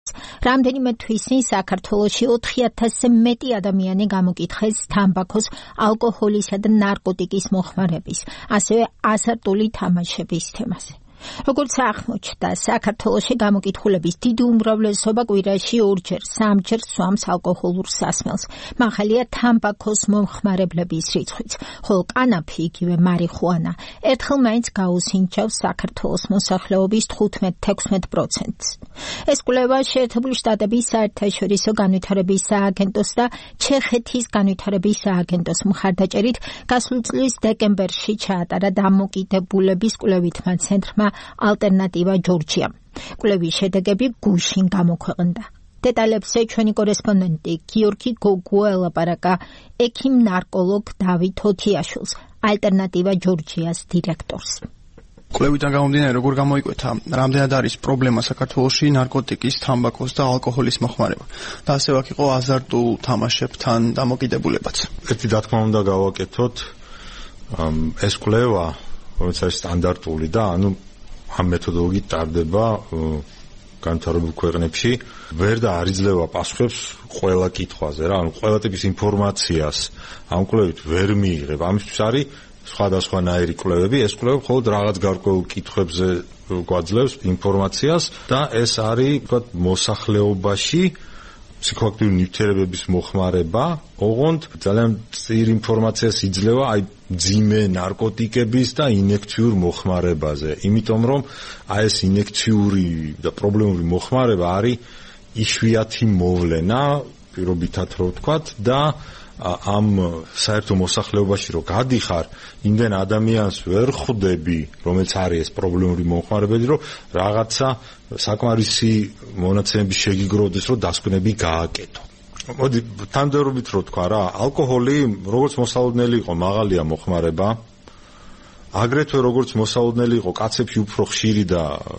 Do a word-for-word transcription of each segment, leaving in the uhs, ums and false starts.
რამდენიმე თვის წინ საქართველოში ოთხი ათასზე მეტი ადამიანი გამოკითხეს თამბაქოს, ალკოჰოლისა და ნარკოტიკის მოხმარების, ასევე აზარტული თამაშების თემაზე. როგორც აღმოჩნდა, საქართველოში გამოკითხულების დიდი უმრავლესობა კვირაში ორჯერ, სამჯერ სვამს ალკოჰოლურ სასმელს. მაღალია თამბაქოს მომხმარებლების რიცხვიც, ხოლო კანაფი, იგივე მარიხუანა, ერთხელ მაინც გაუსინჯავს საქართველოს მოსახლეობის თხუთმეტ-თექვსმეტ პროცენტს. ეს კვლევა შეერთებული შტატების საერთაშორისო განვითარების სააგენტოს და ჩეხეთის განვითარების სააგენტოს მხარდაჭერით გასული წლის დეკემბერში ჩაატარა დამოკიდებულების კვლევითმა ცენტრმა ალტერნატივა ჯორჯია. კვლევის შედეგები გუშინ გამოქვეყნდა. დეტალებზე ჩვენი კორესპონდენტი გიორგი გოგუა ელაპარაკა ექიმ ნარკოლოგ დავით ოთიაშვილს, ალტერნატივა ჯორჯიას დირექტორს. კვლევიდან გამომდინარე, როგორ გამოიკვეთა, რამდენად არის პრობლემა საქართველოში ნარკოტიკის, თამბაქოს და ალკოჰოლის მოხმარება და ასევე აქ იყო აზარტულ თამაშებთან დამოკიდებულებაც. ერთი დათქმა უნდა გავაკეთოთ, ეს კვლევა, რომელიც არის სტანდარტული და ანუ ამ მეთოდოლოგიით ტარდება განვითარებულ ქვეყნებში, ვერ და არ იძლევა პასუხებს ყველა კითხვაზე რა, ანუ ყველა ტიპის ინფორმაციას ამ კვლევით ვერ მიიღებ. ამისთვის არის სხვადასხვანაირი კვლევები, ეს კვლევები მხოლოდ რაღაც გარკვეულ კითხვებზე გვაძლევს ინფორმაციას და ეს არის, ვთქვათ, მოსახლეობაში ფსიქოაქტიური ნივთიერებების მოხმარება, ოღონდ ძალიან წიერ ინფორმაციას იძლევა აი მძიმე ნარკოტიკების და ინექციურ მოხმარებაზე, იმიტომ რომ აი ეს ინექციური და პრობლემური მოხმარება არის იშვიათი მოვლენა, პირობითად რო ვთქვათ და ამ საერთო მოსახლეობაში რო გადიხარ, იმდენ ადამიანს ვერ ხვდები, რომელიც არის ეს პრობლემური მოხმარებები, რომ რაღაცა საკმარისი მონაცემები შეგიგროვდეს, რომ დასკვნები გააკეთო. მოდი თანმიმდევრობით რო თქვა რა, ალკოჰოლი როგორც მოსალოდნელი იყო მაღალია მოხმარება, აგრეთვე როგორც მოსალოდნელი იყო კაცებში უფრო ხშირი და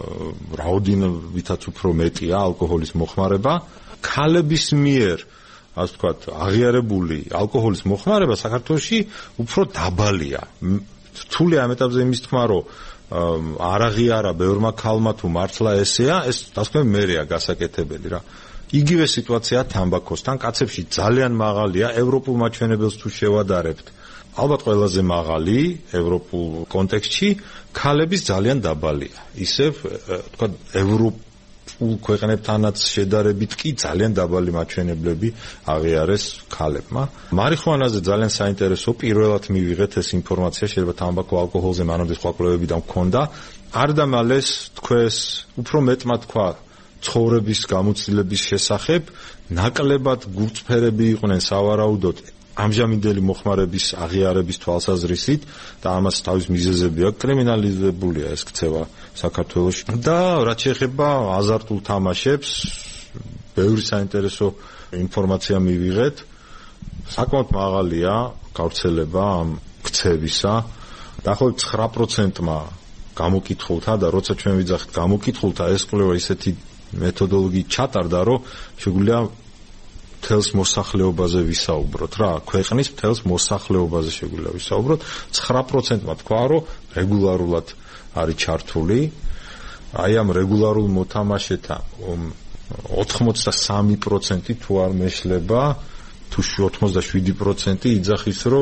რაოდენობითაც უფრო მეტია ალკოჰოლის მოხმარება, ქალების მიერ ასე ვთქვათ, აღიარებული ალკოჰოლის მოხმარება საქართველოში უფრო დაბალია. რთულია ამ ეტაპზე იმის თქმა, რომ არ აღიარა ბევრმა ქალმა თუ მართლა ესეა, ეს დასკვნები მერეა გასაკეთებელი რა. იგივე სიტუაცია თამბაქოსთან, კაცებში ძალიან მაღალია, ევროპულ მაჩვენებელს თუ შევადარებთ, ალბათ ყველაზე მაღალი ევროპულ კონტექსტში, ქალების ძალიან დაბალია. ისევ ვთქვათ, ევროპ ქვეყნებთანაც შედარებით კი ძალიან დაბალი მაჩვენებლები აღიარეს ქალებმა. მარიხუანაზე ძალიან საინტერესო პირველად მივიღეთ ეს ინფორმაცია, შეიძლება თამბაქო, ალკოჰოლზე მანამდე სხვა კვლევები და მქონდა. არდამალეს თქვეს უფრო მეტმა თქვა ცხოვრების გამოცდილების შესახებ, ნაკლებად გულწრფელები იყვნენ სავარაუდოდ ამჟამინდელი მოხმარების აღიარების თვალსაზრისით და ამას თავის მიზეზები აქვს, კრიმინალიზებულია ეს ქცევა საქართველოში. და რაც შეეხება აზარტულ თამაშებს, ბევრი საინტერესო ინფორმაცია მივიღეთ. საკმაოდ მაღალია გავრცელება ამ ქცევისა. დაახლოებით ცხრა პროცენტმა გამოკითხულთა და როცა ჩვენ ვიძახით გამოკითხულთა, ეს კვლევა ისეთი მეთოდოლოგიით ჩატარდა, რომ შეგვიძლია მთელს მოსახლეობაზე ვისაუბროთ რა, ქვეყნის მთელს მოსახლეობაზე შეგვიძლია ვისაუბროთ. ცხრა პროცენტმა თქვა, რომ რეგულარულად არის ჩართული. აი ამ რეგულარულ მოთამაშეთა ოთხმოცდასამი პროცენტი თუ არ მეშლება, თუ ოცდაშვიდი პროცენტი იძახის, რომ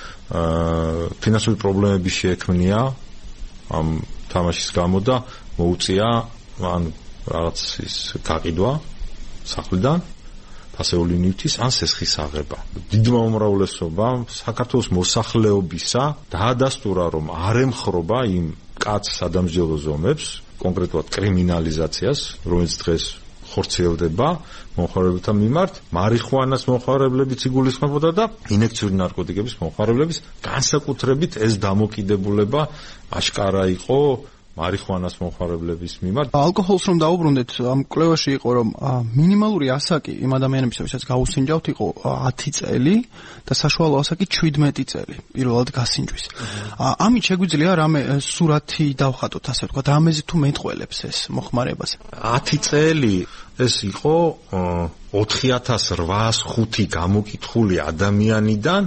ფინანსური პრობლემები შეექმნია ამ თამაშის გამო და მოუწია ან რაღაც ის გაყიდვა სახლიდან, ფასეული ნივთის ან სესხის აღება. დიდმა უმრავლესობამ საქართველოს მოსახლეობისა დაადასტურა, რომ არ ემხრობა იმ კაც სადამსჯელო ზომებს, კონკრეტულად კრიმინალიზაციას, რომელიც დღეს ხორციელდება მომხმარებელთა მიმართ, მარიხუანას მომხმარებლებიც იგულისხმებოდა და ინექციური ნარკოტიკების მომხმარებლების განსაკუთრებით ეს დამოკიდებულება აშკარა იყო მარიხუანას მომხმარებლების მიმართ. ალკოჰოლს რომ დაუბრუნდეთ, ამ კვლევაში იყო, რომ მინიმალური ასაკი იმ ადამიანებისა, ვისაც გაუსინჯავთ, იყო ათი წელი და საშუალო ასაკი შვიდმეტი წელი პირველად გასინჯვის. ამით შეგვიძლია რამე სურათი დავხატოთ, ასე ვთქვათ, რამეზე თუ მეტყველებს ეს მოხმარებას. ათი წელი ეს იყო ოთხი ათას რვაას ხუთი გამოკითხული ადამიანიდან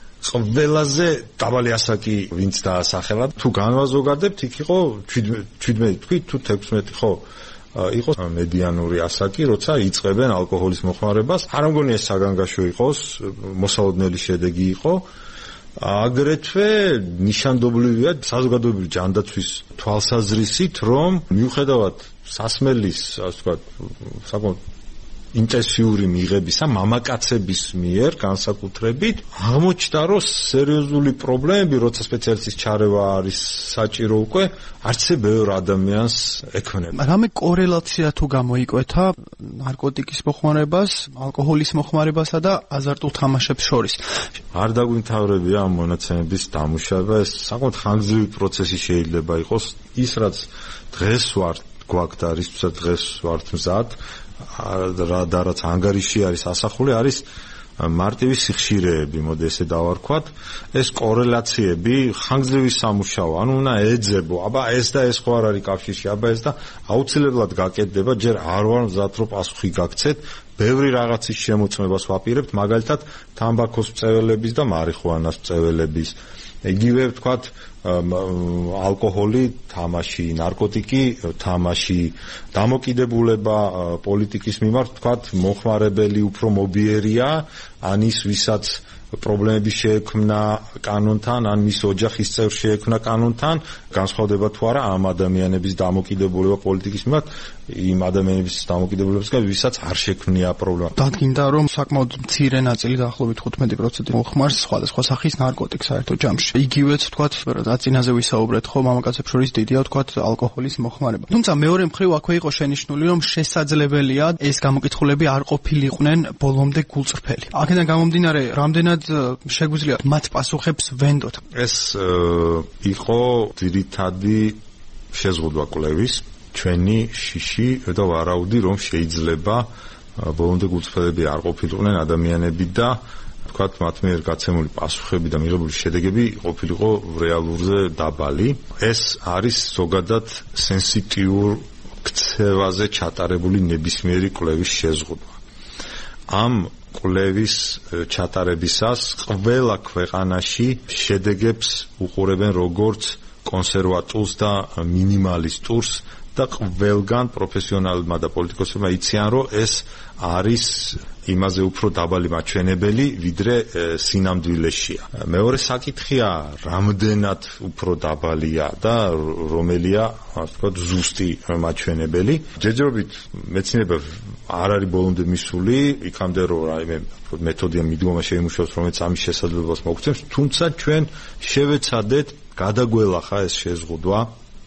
ყველაზე დაბალი ასაკი ვინც დაასახელა. თუ განვაზოგადებთ, იქ იყო შვიდმეტი თქვით თუ თექვსმეტი, ხო? იყოს მედიანური ასაკი, როცა იწყებენ ალკოჰოლის მოხმარებას. არ მგონია ეს საგანგაშო იყოს, მოსალოდნელი შედეგი იყო. აგრეთვე ნიშანდობლივია საზოგადოებრივი ჯანდაცვის თვალსაზრისით, რომ მიუხედავად სასმელის, ასე ვთქვათ, საკმაოდ ინტენსიური მიღებისა მამაკაცების მიერ განსაკუთრებით აღმოჩნდა, რომ სერიოზული პრობლემები, როცა სპეციალისტის ჩარევა არის საჭირო უკვე, არცე ბევრ ადამიანს ექმნება. რამე კორელაცია თუ გამოიკვეთა ნარკოტიკის მოხმარებას, ალკოჰოლის მოხმარებასა და აზარტულ თამაშებს შორის? არ დაგვიმთავრებია ამ მონაცემების დამუშავება, ეს საკმაოდ ხანგრძლივი პროცესი შეიძლება იყოს. ის რაც დღეს ვარ გვაქვს და რისთვისაც დღეს ვართ მზად, და რაც ანგარიში არის ასახული, არის მარტივი სიხშირეები, მოდი ესე დავარქვათ. ეს კორელაციები ხანგრძლივი სამუშაო, ანუ უნდა ეძებო, აბა ეს და ეს ხო არ არის კავშირში, აბა ეს და აუცილებლად გაკეთდება, ჯერ არ ვარ მზად რომ პასუხი გაგცეთ. ბევრი რაღაცის შემოწმებას ვაპირებთ, მაგალითად თამბაქოს მწველების და მარიხუანას მწველების. იგივე ვთქვათ ალკოჰოლი, თამაში, ნარკოტიკი, თამაში, დამოკიდებულება პოლიტიკის მიმართ, ვთქვათ, მოხმარებელი უფრო მობიერია, ან ის ვისაც პრობლემები შეექმნა კანონთან, ან მის ოჯახის წევრ შეექმნა კანონთან, განსხვავდება თუ არა ამ ადამიანების დამოკიდებულება პოლიტიკის მიმართ იმ ადამიანების დამოკიდებულებისგან, ვისაც არ შექმნია პრობლემა. დადგინდა, რომ საკმაოდ მცირე ნაწილი, დაახლოებით თხუთმეტი პროცენტი მოხმარს სხვადასხვა სახის ნარკოტიკს საერთო ჯამში. იგივეც ვთქვათ, დაწინაზე ვისაუბრეთ, ხო, მამაკაცებს შორის დიდია ვთქვათ ალკოჰოლის მოხმარება. თუმცა მეორე მხრივ აქვე იყო შენიშვნული, რომ შესაძლებელია ეს გამოკითხულები არ ყოფილიყვნენ ბოლომდე გულწრფელი. აქედან გამომდინარე, რამდენად შეგვიძლია მათ პასუხებს ვენდოთ? ეს იყო ძირითადი შეზღუდვა კვლევის, ჩვენი შიში და ვარაუდი, რომ შეიძლება ბოლომდე გულწრფელები არ ყოფილიყვნენ ადამიანები და ვთქვათ, მათ მიერ გაცემული პასუხები და მიღებული შედეგები ყოფილიყო რეალურზე დაბალი. ეს არის ზოგადად სენსიტიურ ქცევაზე ჩატარებული ნებისმიერი კვლევის შეზღუდვა. ამ კვლევის ჩატარებისას ყველა ქვეყანაში შედეგებს უყურებენ როგორც კონსერვატულს და მინიმალისტურს და ყველგან პროფესიონალებმა და პოლიტიკოსებმა იციან, რომ ეს არის იმაზე უფრო დაბალი მაჩვენებელი, ვიდრე სინამდვილეშია. მეორე საკითხია, რამდენად უფრო დაბალია და რომელია, ასე ვთქვათ, ზუსტი მაჩვენებელი. ჯერჯერობით მეცნიერება არ არის ბოლომდე მისული, იქამდე რომ რაიმე მეთოდია მიდგომა შეიმუშაოს, რომელიც ამის შესაძლებლობას მოგცემს, თუმცა ჩვენ შევეცადეთ გადაგველახა ეს შეზღუდვა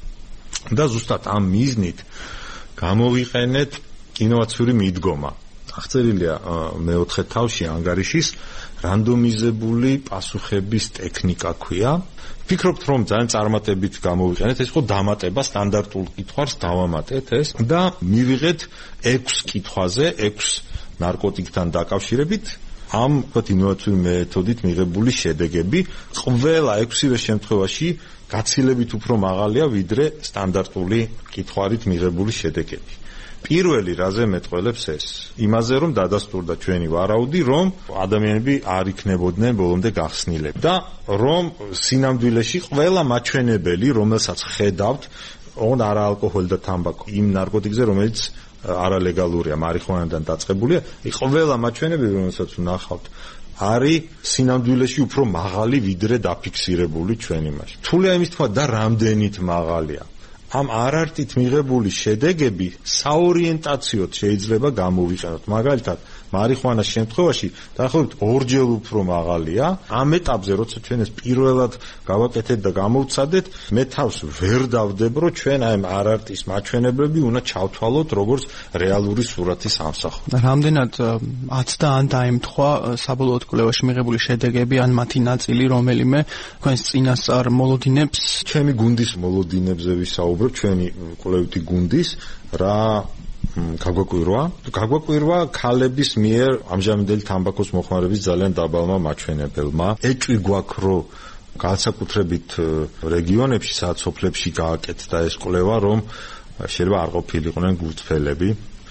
და ზუსტად ამ მიზნით გამოვიყენეთ ინოვაციური მიდგომა. აღწერილია მეოთხე თავში ანგარიშის რანდომიზებული პასუხების ტექნიკა ქვია. ვფიქრობთ, რომ ძალიან წარმატებით გამოვიყენეთ, ეს იყო დამატება სტანდარტულ კითხვას დავამატეთ ეს და მივიღეთ ექვს კითხვაზე, ექვს ნარკოტიკთან დაკავშირებით ამ ინოვაციური მეთოდით მიღებული შედეგები. ყველა ექვსივე შემთხვევაში გაცილებით უფრო მაღალია, ვიდრე სტანდარტული კითხვარით მიღებული შედეგები. პირველი რაზე მეტყველებს ეს? იმაზე, რომ დადასტურდა ჩვენი ვარაუდი, რომ ადამიანები არ იქნებოდნენ ბოლომდე გახსნილები და რომ სინამდვილეში ყველა მაჩვენებელი, რომელსაც ხედავთ, ოღონდ არა ალკოჰოლი და თამბაქო, იმ ნარკოტიკზე, რომელიც არალეგალურია, მარიხუანიდან დაწყებულია, ყველა მაჩვენებელი, რომელსაც ვნახავთ, არის სინამდვილეში უფრო მაღალი, ვიდრე დაფიქსირებული ჩვენ იმაში. რთულია იმის თქვა და რამდენით მაღალია. ამ არარტით მიღებული შედეგები საორიენტაციოდ შეიძლება გამოვიყენოთ. მაგალითად, მარიხუანას შემთხვევაში დაახლოებით ორჯერ უფრო მაღალია. ამ ეტაპზე, როცა ჩვენ ეს პირველად გავაკეთეთ და გამოვცადეთ, მე თავს ვერ დავდებ, რომ ჩვენ აი ამ არარტის მაჩვენებლები უნდა ჩავთვალოთ როგორც რეალური სურათის ამსახველი. რამდენად აცდა ან დაემთხვა საბოლოოდ კვლევაში მიღებული შედეგები, ან მათი ნაწილი რომელიმე თქვენს წინასწარ მოლოდინებს? ჩემი გუნდის მოლოდინებზე ვისაუბრებ, ჩვენი კვლევითი გუნდის რა გაგვაკვირვა გაგვაკვირვა ქალების მიერ ამჟამინდელი თამბაქოს მოხმარების ძალიან დაბალმა მაჩვენებელმა. ეჭვი გვაქვს, რომ განსაკუთრებით რეგიონებში, სადაც სოფლებში გააკეთდა ეს კვლევა, რომ შეიძლება არ ყოფილიყვნენ გულწრფელები.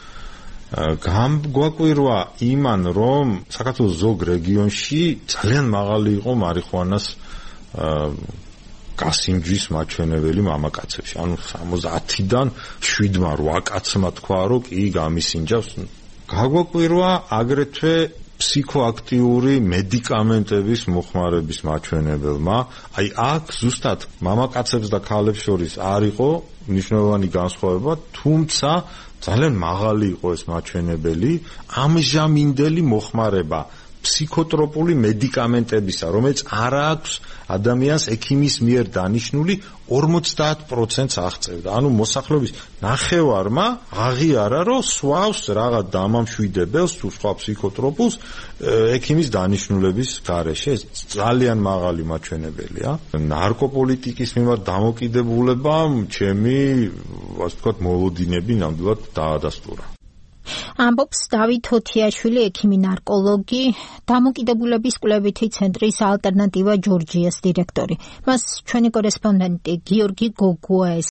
გაგვაკვირვა იმან, რომ საქართველოს ზოგ რეგიონში ძალიან მაღალი იყო მარიხუანას გასინჯვის მაჩვენებელი მამაკაცებში. ანუ სამოცდაათიდან შვიდმა რვა კაცმა თქვა, რომ კი გამისინჯავს. გაგვაკვირვა აგრეთვე ფსიქოაქტიური მედიკამენტების მოხმარების მაჩვენებელმა. აი აქ ზუსტად მამაკაცებს და ქალებს შორის არ იყო მნიშვნელოვანი განსხვავება, თუმცა ძალიან მაღალი იყო ეს მაჩვენებელი. ამჟამინდელი მოხმარება ფსიქოტროპული მედიკამენტებისა, რომელიც არ აქვს ადამიანს ექიმის მიერ დანიშნული ორმოცდაათ პროცენტს აღწევდა. ანუ მოსახლეობის ნახევარმა აღიარა, რომ სვავს რაღაც დამამშვიდებელს თუ სხვა ფსიქოტროპულს ექიმის დანიშნულების გარეშე. ეს ძალიან მაღალი მაჩვენებელია. ნარკოპოლიტიკის მიმართ დამოკიდებულება ჩემი, ასე ვთქვათ, მოლოდინები ნამდვილად დაადასტურა. ამბობს დავით თოთიაშვილი, ექიმი ნარკოლოგი, დამოკიდებულების კვლევითი ცენტრის ალტერნატივა ჯორჯიას დირექტორი. მას ჩვენი კორესპონდენტი გიორგი გოგუა